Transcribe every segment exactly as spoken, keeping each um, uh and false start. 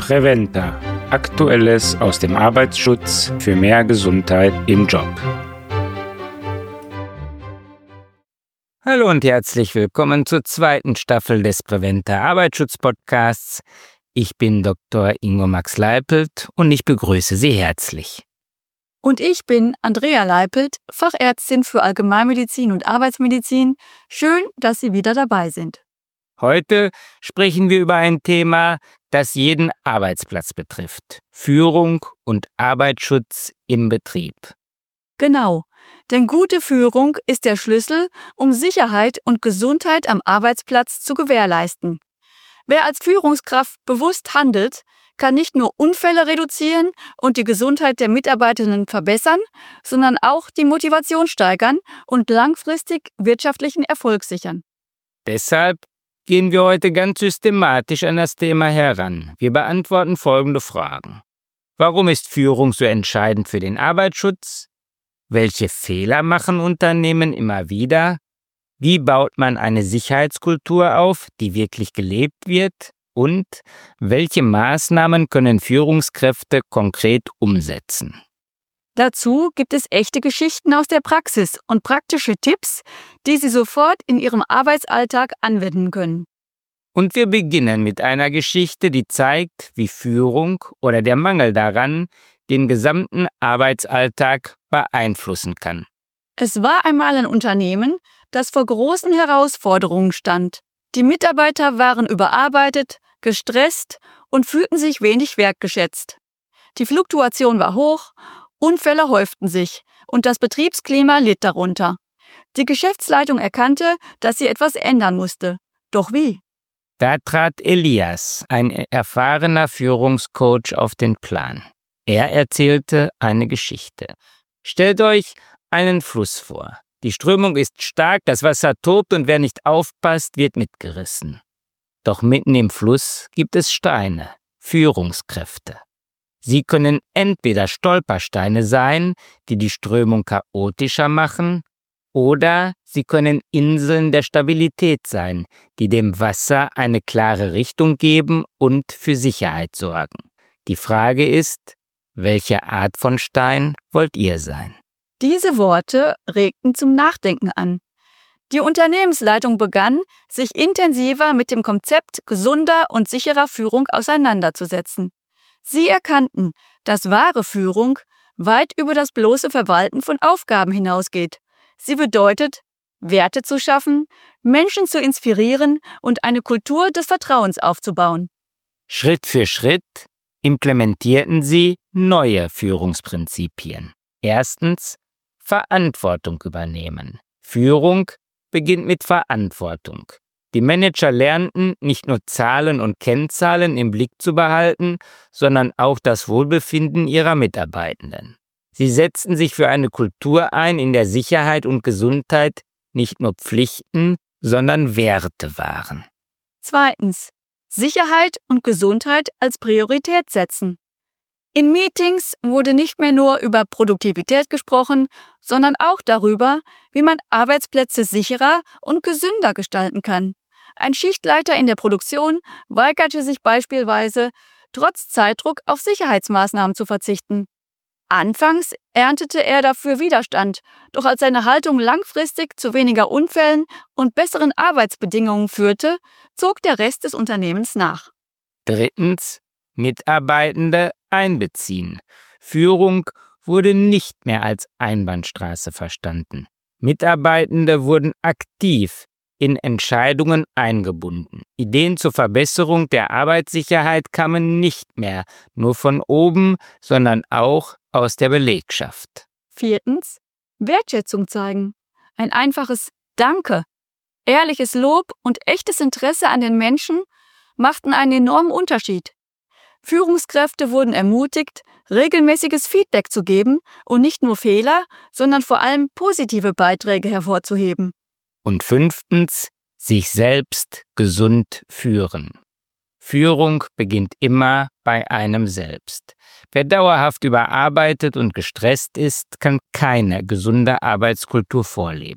Preventa. Aktuelles aus dem Arbeitsschutz für mehr Gesundheit im Job. Hallo und herzlich willkommen zur zweiten Staffel des Preventa Arbeitsschutz-Podcasts. Ich bin Doktor Ingo Max Leipelt und ich begrüße Sie herzlich. Und ich bin Andrea Leipelt, Fachärztin für Allgemeinmedizin und Arbeitsmedizin. Schön, dass Sie wieder dabei sind. Heute sprechen wir über ein Thema, das jeden Arbeitsplatz betrifft: Führung und Arbeitsschutz im Betrieb. Genau, denn gute Führung ist der Schlüssel, um Sicherheit und Gesundheit am Arbeitsplatz zu gewährleisten. Wer als Führungskraft bewusst handelt, kann nicht nur Unfälle reduzieren und die Gesundheit der Mitarbeitenden verbessern, sondern auch die Motivation steigern und langfristig wirtschaftlichen Erfolg sichern. Deshalb gehen wir heute ganz systematisch an das Thema heran. Wir beantworten folgende Fragen: Warum ist Führung so entscheidend für den Arbeitsschutz? Welche Fehler machen Unternehmen immer wieder? Wie baut man eine Sicherheitskultur auf, die wirklich gelebt wird? Und welche Maßnahmen können Führungskräfte konkret umsetzen? Dazu gibt es echte Geschichten aus der Praxis und praktische Tipps, die Sie sofort in Ihrem Arbeitsalltag anwenden können. Und wir beginnen mit einer Geschichte, die zeigt, wie Führung oder der Mangel daran den gesamten Arbeitsalltag beeinflussen kann. Es war einmal ein Unternehmen, das vor großen Herausforderungen stand. Die Mitarbeiter waren überarbeitet, gestresst und fühlten sich wenig wertgeschätzt. Die Fluktuation war hoch, Unfälle häuften sich und das Betriebsklima litt darunter. Die Geschäftsleitung erkannte, dass sie etwas ändern musste. Doch wie? Da trat Elias, ein erfahrener Führungscoach, auf den Plan. Er erzählte eine Geschichte. Stellt euch einen Fluss vor. Die Strömung ist stark, das Wasser tobt und wer nicht aufpasst, wird mitgerissen. Doch mitten im Fluss gibt es Steine, Führungskräfte. Sie können entweder Stolpersteine sein, die die Strömung chaotischer machen, oder sie können Inseln der Stabilität sein, die dem Wasser eine klare Richtung geben und für Sicherheit sorgen. Die Frage ist, welche Art von Stein wollt ihr sein? Diese Worte regten zum Nachdenken an. Die Unternehmensleitung begann, sich intensiver mit dem Konzept gesunder und sicherer Führung auseinanderzusetzen. Sie erkannten, dass wahre Führung weit über das bloße Verwalten von Aufgaben hinausgeht. Sie bedeutet, Werte zu schaffen, Menschen zu inspirieren und eine Kultur des Vertrauens aufzubauen. Schritt für Schritt implementierten sie neue Führungsprinzipien. Erstens, Verantwortung übernehmen. Führung beginnt mit Verantwortung. Die Manager lernten, nicht nur Zahlen und Kennzahlen im Blick zu behalten, sondern auch das Wohlbefinden ihrer Mitarbeitenden. Sie setzten sich für eine Kultur ein, in der Sicherheit und Gesundheit nicht nur Pflichten, sondern Werte waren. Zweitens, Sicherheit und Gesundheit als Priorität setzen. In Meetings wurde nicht mehr nur über Produktivität gesprochen, sondern auch darüber, wie man Arbeitsplätze sicherer und gesünder gestalten kann. Ein Schichtleiter in der Produktion weigerte sich beispielsweise, trotz Zeitdruck auf Sicherheitsmaßnahmen zu verzichten. Anfangs erntete er dafür Widerstand, doch als seine Haltung langfristig zu weniger Unfällen und besseren Arbeitsbedingungen führte, zog der Rest des Unternehmens nach. Drittens, Mitarbeitende einbeziehen. Führung wurde nicht mehr als Einbahnstraße verstanden. Mitarbeitende wurden aktiv in Entscheidungen eingebunden. Ideen zur Verbesserung der Arbeitssicherheit kamen nicht mehr nur von oben, sondern auch aus der Belegschaft. Viertens, Wertschätzung zeigen. Ein einfaches Danke, ehrliches Lob und echtes Interesse an den Menschen machten einen enormen Unterschied. Führungskräfte wurden ermutigt, regelmäßiges Feedback zu geben und nicht nur Fehler, sondern vor allem positive Beiträge hervorzuheben. Und fünftens, sich selbst gesund führen. Führung beginnt immer bei einem selbst. Wer dauerhaft überarbeitet und gestresst ist, kann keine gesunde Arbeitskultur vorleben.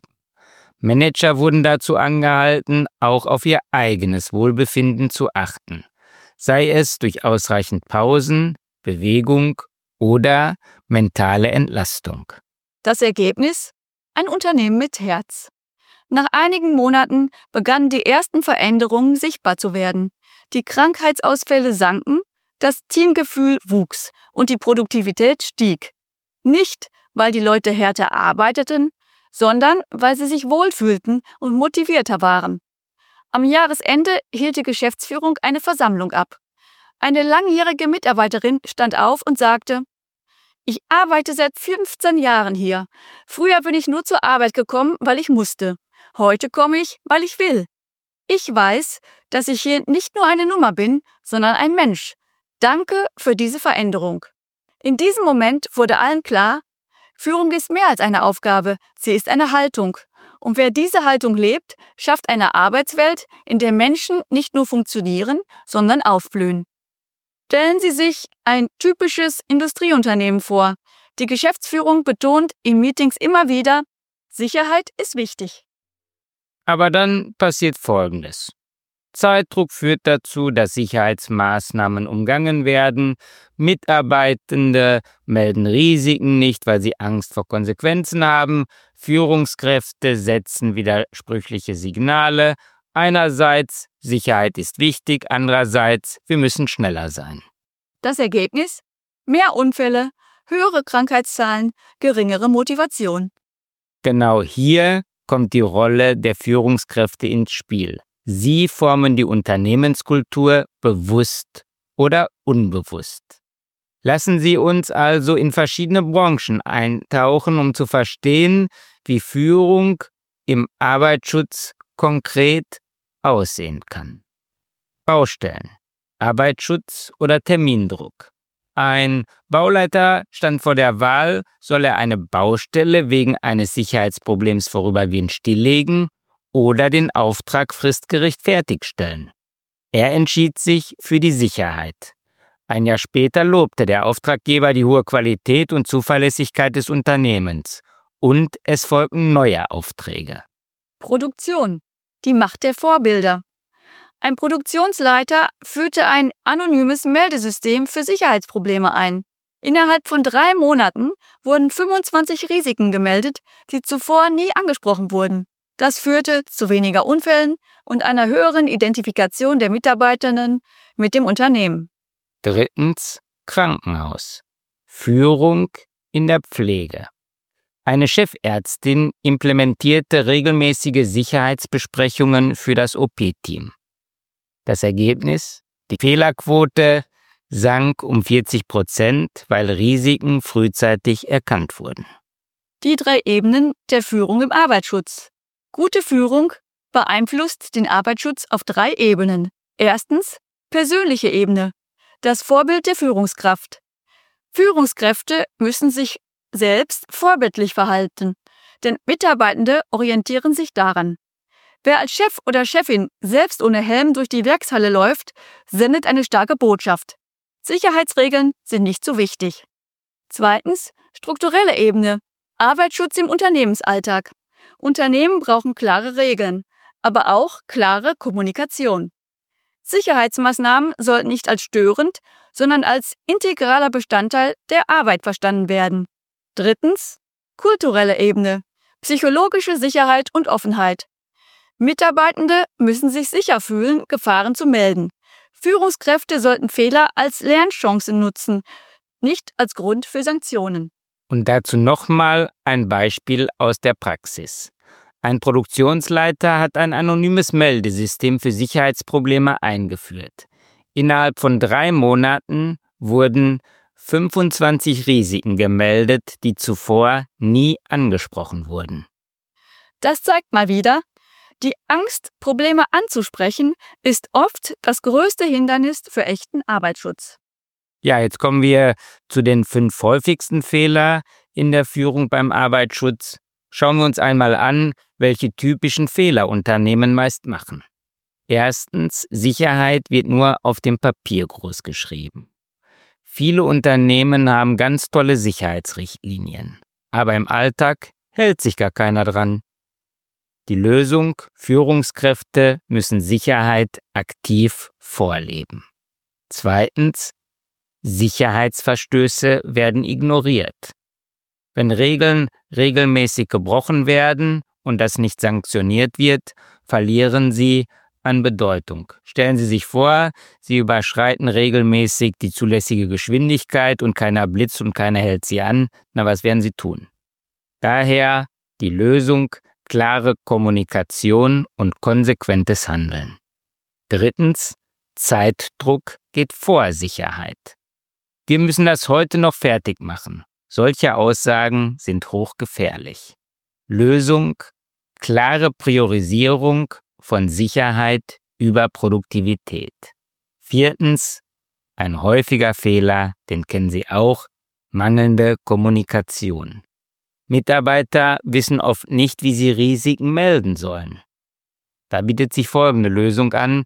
Manager wurden dazu angehalten, auch auf ihr eigenes Wohlbefinden zu achten. sei es durch ausreichend Pausen, Bewegung oder mentale Entlastung. Das Ergebnis? Ein Unternehmen mit Herz. Nach einigen Monaten begannen die ersten Veränderungen sichtbar zu werden. Die Krankheitsausfälle sanken, das Teamgefühl wuchs und die Produktivität stieg. Nicht, weil die Leute härter arbeiteten, sondern weil sie sich wohlfühlten und motivierter waren. Am Jahresende hielt die Geschäftsführung eine Versammlung ab. Eine langjährige Mitarbeiterin stand auf und sagte: Ich arbeite seit fünfzehn Jahren hier. Früher bin ich nur zur Arbeit gekommen, weil ich musste. Heute komme ich, weil ich will. Ich weiß, dass ich hier nicht nur eine Nummer bin, sondern ein Mensch. Danke für diese Veränderung. In diesem Moment wurde allen klar, Führung ist mehr als eine Aufgabe, sie ist eine Haltung. Und wer diese Haltung lebt, schafft eine Arbeitswelt, in der Menschen nicht nur funktionieren, sondern aufblühen. Stellen Sie sich ein typisches Industrieunternehmen vor. Die Geschäftsführung betont in Meetings immer wieder, Sicherheit ist wichtig. Aber dann passiert Folgendes. Zeitdruck führt dazu, dass Sicherheitsmaßnahmen umgangen werden. Mitarbeitende melden Risiken nicht, weil sie Angst vor Konsequenzen haben. Führungskräfte setzen widersprüchliche Signale. Einerseits, Sicherheit ist wichtig, andererseits, wir müssen schneller sein. Das Ergebnis? Mehr Unfälle, höhere Krankheitszahlen, geringere Motivation. Genau hier kommt die Rolle der Führungskräfte ins Spiel. Sie formen die Unternehmenskultur bewusst oder unbewusst. Lassen Sie uns also in verschiedene Branchen eintauchen, um zu verstehen, wie Führung im Arbeitsschutz konkret aussehen kann. Baustellen, Arbeitsschutz oder Termindruck. Ein Bauleiter stand vor der Wahl, soll er eine Baustelle wegen eines Sicherheitsproblems vorübergehend stilllegen oder den Auftrag fristgerecht fertigstellen. Er entschied sich für die Sicherheit. Ein Jahr später lobte der Auftraggeber die hohe Qualität und Zuverlässigkeit des Unternehmens und es folgten neue Aufträge. Produktion, die Macht der Vorbilder. Ein Produktionsleiter führte ein anonymes Meldesystem für Sicherheitsprobleme ein. Innerhalb von drei Monaten wurden fünfundzwanzig Risiken gemeldet, die zuvor nie angesprochen wurden. Das führte zu weniger Unfällen und einer höheren Identifikation der Mitarbeitenden mit dem Unternehmen. Drittens, Krankenhaus. Führung in der Pflege. Eine Chefärztin implementierte regelmäßige Sicherheitsbesprechungen für das O P-Team. Das Ergebnis? Die Fehlerquote sank um vierzig Prozent, weil Risiken frühzeitig erkannt wurden. Die drei Ebenen der Führung im Arbeitsschutz. Gute Führung beeinflusst den Arbeitsschutz auf drei Ebenen. Erstens, persönliche Ebene. Das Vorbild der Führungskraft. Führungskräfte müssen sich selbst vorbildlich verhalten, denn Mitarbeitende orientieren sich daran. Wer als Chef oder Chefin selbst ohne Helm durch die Werkshalle läuft, sendet eine starke Botschaft. Sicherheitsregeln sind nicht so wichtig. Zweitens, strukturelle Ebene. Arbeitsschutz im Unternehmensalltag. Unternehmen brauchen klare Regeln, aber auch klare Kommunikation. Sicherheitsmaßnahmen sollten nicht als störend, sondern als integraler Bestandteil der Arbeit verstanden werden. Drittens, kulturelle Ebene. Psychologische Sicherheit und Offenheit. Mitarbeitende müssen sich sicher fühlen, Gefahren zu melden. Führungskräfte sollten Fehler als Lernchance nutzen, nicht als Grund für Sanktionen. Und dazu nochmal ein Beispiel aus der Praxis. Ein Produktionsleiter hat ein anonymes Meldesystem für Sicherheitsprobleme eingeführt. Innerhalb von drei Monaten wurden fünfundzwanzig Risiken gemeldet, die zuvor nie angesprochen wurden. Das zeigt mal wieder, die Angst, Probleme anzusprechen, ist oft das größte Hindernis für echten Arbeitsschutz. Ja, jetzt kommen wir zu den fünf häufigsten Fehlern in der Führung beim Arbeitsschutz. Schauen wir uns einmal an, welche typischen Fehler Unternehmen meist machen. Erstens, Sicherheit wird nur auf dem Papier großgeschrieben. Viele Unternehmen haben ganz tolle Sicherheitsrichtlinien, aber im Alltag hält sich gar keiner dran. Die Lösung: Führungskräfte müssen Sicherheit aktiv vorleben. Zweitens, Sicherheitsverstöße werden ignoriert. Wenn Regeln regelmäßig gebrochen werden und das nicht sanktioniert wird, verlieren sie an Bedeutung. Stellen Sie sich vor, Sie überschreiten regelmäßig die zulässige Geschwindigkeit und keiner blitzt und keiner hält Sie an. Na, was werden Sie tun? Daher die Lösung: klare Kommunikation und konsequentes Handeln. Drittens, Zeitdruck geht vor Sicherheit. Wir müssen das heute noch fertig machen. Solche Aussagen sind hochgefährlich. Lösung: klare Priorisierung von Sicherheit über Produktivität. Viertens, ein häufiger Fehler, den kennen Sie auch, mangelnde Kommunikation. Mitarbeiter wissen oft nicht, wie sie Risiken melden sollen. Da bietet sich folgende Lösung an: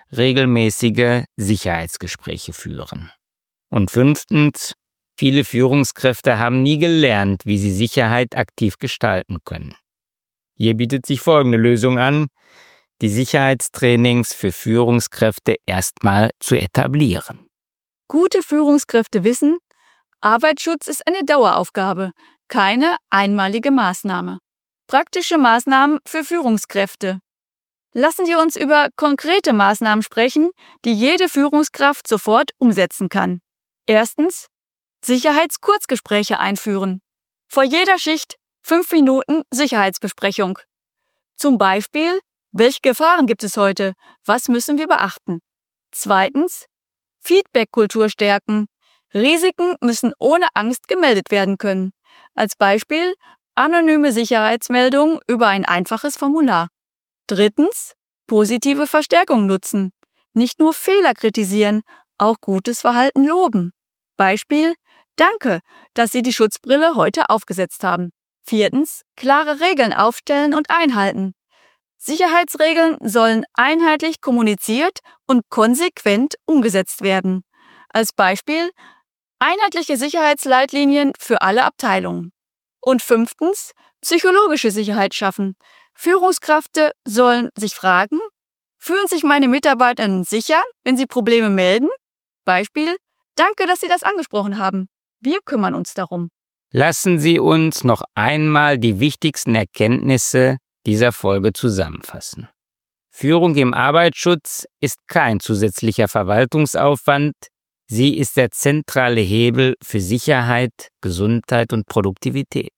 regelmäßige Sicherheitsgespräche führen. Und fünftens, viele Führungskräfte haben nie gelernt, wie sie Sicherheit aktiv gestalten können. Hier bietet sich folgende Lösung an: die Sicherheitstrainings für Führungskräfte erstmal zu etablieren. Gute Führungskräfte wissen, Arbeitsschutz ist eine Daueraufgabe, keine einmalige Maßnahme. Praktische Maßnahmen für Führungskräfte. Lassen Sie uns über konkrete Maßnahmen sprechen, die jede Führungskraft sofort umsetzen kann. Erstens, Sicherheitskurzgespräche einführen. Vor jeder Schicht fünf Minuten Sicherheitsbesprechung. Zum Beispiel: welche Gefahren gibt es heute? Was müssen wir beachten? Zweitens, Feedback-Kultur stärken. Risiken müssen ohne Angst gemeldet werden können. Als Beispiel anonyme Sicherheitsmeldungen über ein einfaches Formular. Drittens, positive Verstärkung nutzen. Nicht nur Fehler kritisieren, auch gutes Verhalten loben. Beispiel: danke, dass Sie die Schutzbrille heute aufgesetzt haben. Viertens, klare Regeln aufstellen und einhalten. Sicherheitsregeln sollen einheitlich kommuniziert und konsequent umgesetzt werden. Als Beispiel: einheitliche Sicherheitsleitlinien für alle Abteilungen. Und fünftens, psychologische Sicherheit schaffen. Führungskräfte sollen sich fragen: fühlen sich meine Mitarbeiter sicher, wenn sie Probleme melden? Beispiel: danke, dass Sie das angesprochen haben. Wir kümmern uns darum. Lassen Sie uns noch einmal die wichtigsten Erkenntnisse dieser Folge zusammenfassen. Führung im Arbeitsschutz ist kein zusätzlicher Verwaltungsaufwand. Sie ist der zentrale Hebel für Sicherheit, Gesundheit und Produktivität.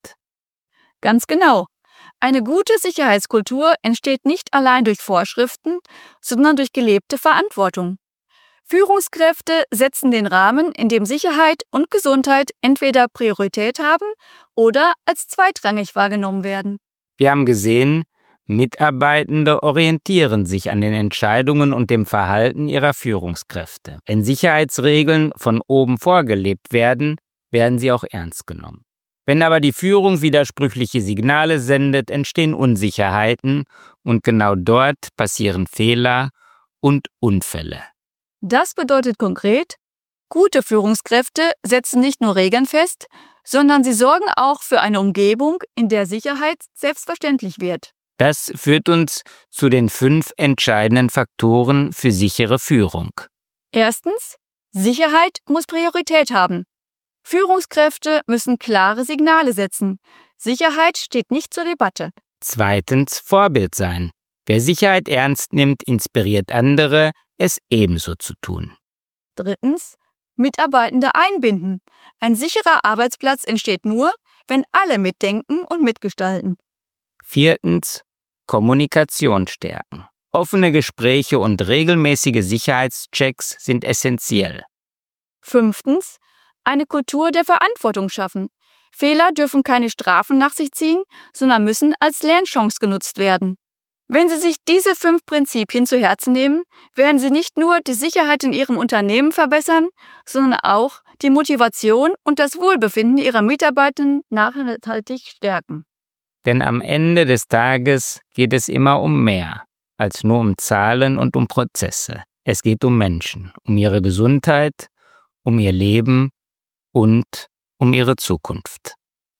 Ganz genau. Eine gute Sicherheitskultur entsteht nicht allein durch Vorschriften, sondern durch gelebte Verantwortung. Führungskräfte setzen den Rahmen, in dem Sicherheit und Gesundheit entweder Priorität haben oder als zweitrangig wahrgenommen werden. Wir haben gesehen, Mitarbeitende orientieren sich an den Entscheidungen und dem Verhalten ihrer Führungskräfte. Wenn Sicherheitsregeln von oben vorgelebt werden, werden sie auch ernst genommen. Wenn aber die Führung widersprüchliche Signale sendet, entstehen Unsicherheiten und genau dort passieren Fehler und Unfälle. Das bedeutet konkret: gute Führungskräfte setzen nicht nur Regeln fest, sondern sie sorgen auch für eine Umgebung, in der Sicherheit selbstverständlich wird. Das führt uns zu den fünf entscheidenden Faktoren für sichere Führung. Erstens, Sicherheit muss Priorität haben. Führungskräfte müssen klare Signale setzen. Sicherheit steht nicht zur Debatte. Zweitens, Vorbild sein. Wer Sicherheit ernst nimmt, inspiriert andere, es ebenso zu tun. Drittens, Mitarbeitende einbinden. Ein sicherer Arbeitsplatz entsteht nur, wenn alle mitdenken und mitgestalten. Viertens, Kommunikation stärken. Offene Gespräche und regelmäßige Sicherheitschecks sind essentiell. Fünftens, eine Kultur der Verantwortung schaffen. Fehler dürfen keine Strafen nach sich ziehen, sondern müssen als Lernchance genutzt werden. Wenn Sie sich diese fünf Prinzipien zu Herzen nehmen, werden Sie nicht nur die Sicherheit in Ihrem Unternehmen verbessern, sondern auch die Motivation und das Wohlbefinden Ihrer Mitarbeitenden nachhaltig stärken. Denn am Ende des Tages geht es immer um mehr als nur um Zahlen und um Prozesse. Es geht um Menschen, um ihre Gesundheit, um ihr Leben und um ihre Zukunft.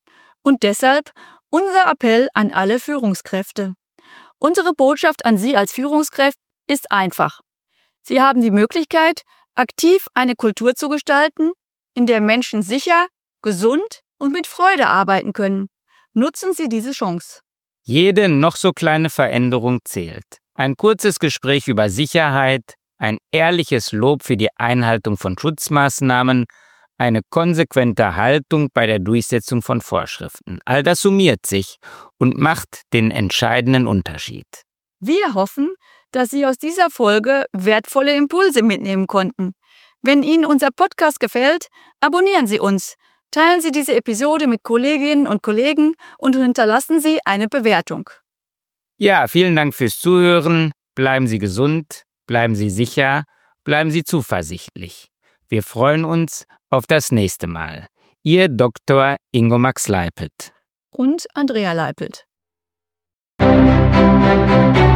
Und deshalb unser Appell an alle Führungskräfte. Unsere Botschaft an Sie als Führungskraft ist einfach. Sie haben die Möglichkeit, aktiv eine Kultur zu gestalten, in der Menschen sicher, gesund und mit Freude arbeiten können. Nutzen Sie diese Chance. Jede noch so kleine Veränderung zählt. Ein kurzes Gespräch über Sicherheit, ein ehrliches Lob für die Einhaltung von Schutzmaßnahmen, eine konsequente Haltung bei der Durchsetzung von Vorschriften. All das summiert sich und macht den entscheidenden Unterschied. Wir hoffen, dass Sie aus dieser Folge wertvolle Impulse mitnehmen konnten. Wenn Ihnen unser Podcast gefällt, abonnieren Sie uns, teilen Sie diese Episode mit Kolleginnen und Kollegen und hinterlassen Sie eine Bewertung. Ja, vielen Dank fürs Zuhören. Bleiben Sie gesund, bleiben Sie sicher, bleiben Sie zuversichtlich. Wir freuen uns auf das nächste Mal. Ihr Doktor Ingo Max Leipelt und Andrea Leipelt.